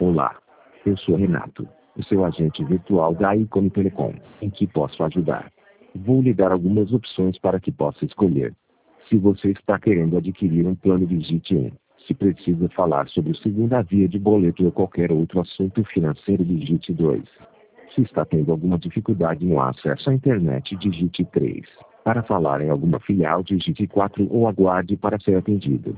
Olá, eu sou Renato, o seu agente virtual da Icon Telecom. Em que posso ajudar? Vou lhe dar algumas opções para que possa escolher. Se você está querendo adquirir um plano, digite 1. Se precisa falar sobre segunda via de boleto ou qualquer outro assunto financeiro, digite 2. Se está tendo alguma dificuldade no acesso à internet, digite 3. Para falar em alguma filial, digite 4 ou aguarde para ser atendido.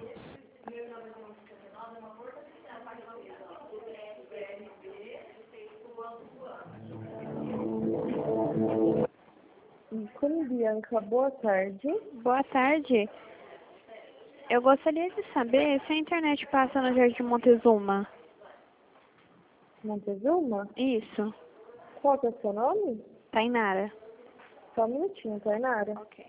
Icone Bianca, boa tarde. Boa tarde. Eu gostaria de saber se a internet passa no Jardim Montezuma. Montezuma? Isso. Qual que é o seu nome? Tainara. Só um minutinho, Tainara. Ok.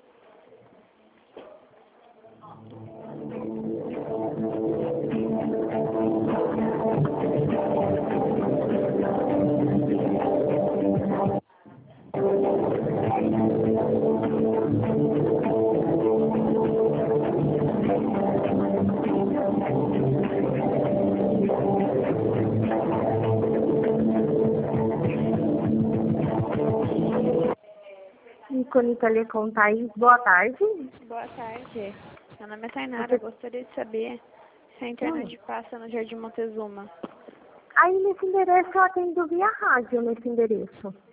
Icone Telecom Thaís, boa tarde. Boa tarde. Meu nome é Tainara. Eu gostaria de saber se a internet passa no Jardim Montezuma. Aí nesse endereço eu atendo via rádio nesse endereço.